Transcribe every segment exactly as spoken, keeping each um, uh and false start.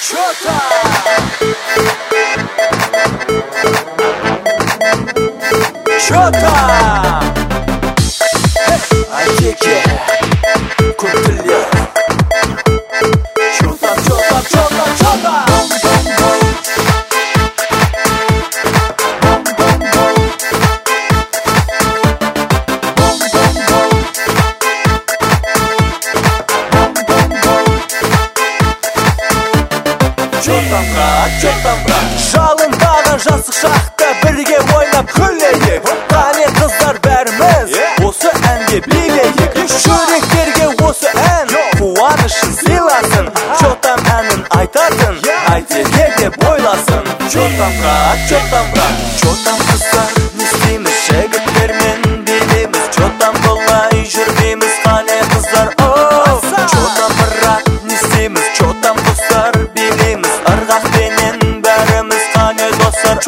Чота! Чота! Айтеке көптілер. Чота, чота, чота, чота! Чотамға, чотамға жалындаған жасық шақта бірге ойнап күлейік. Қане қыздар бәріміз осы әнге билейік. Жүректерге осы ән қуанышын сыйласын. Чотам әнін айтатын Айтеке деп ойласын. Чотамға, чотамға чотам қыздар не істейміз, жігіттермен билейміз. Чотам бұлай жүрмейміз, қане қыздар. Чотам бірақ не істейміз, чотам қыздар билейміз. Ырғақпенен бәріміз қане достар.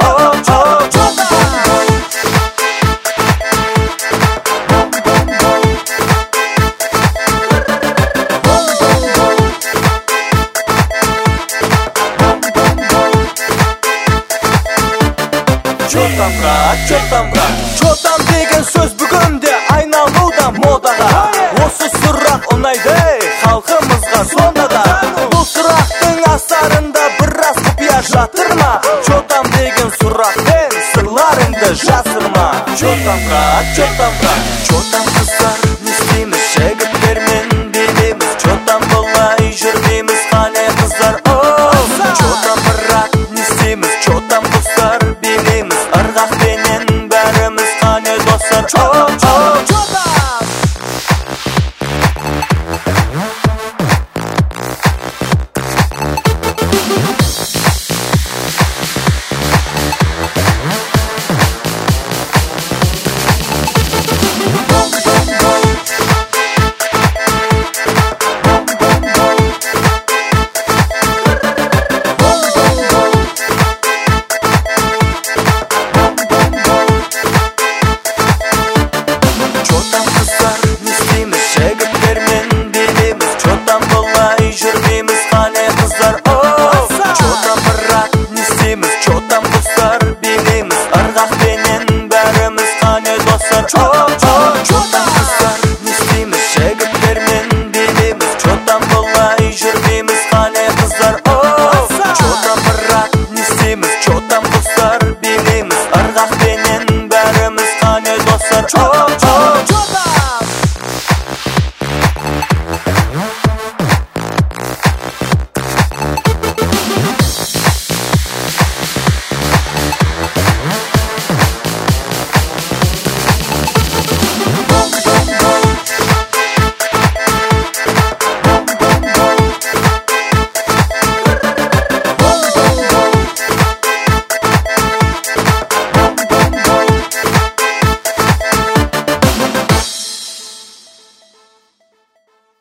Чотамға, чотамға чотам деген сөз бүгінде айналуда модаға. Осы сұрақ ұнайды халқымызға сонда да. Бұл сұрақтың астарында біраз құпия жатыр ма? Чотам деген сұрақпен сырларыңды жасырма. Чотамға, чотамға чотам қыздар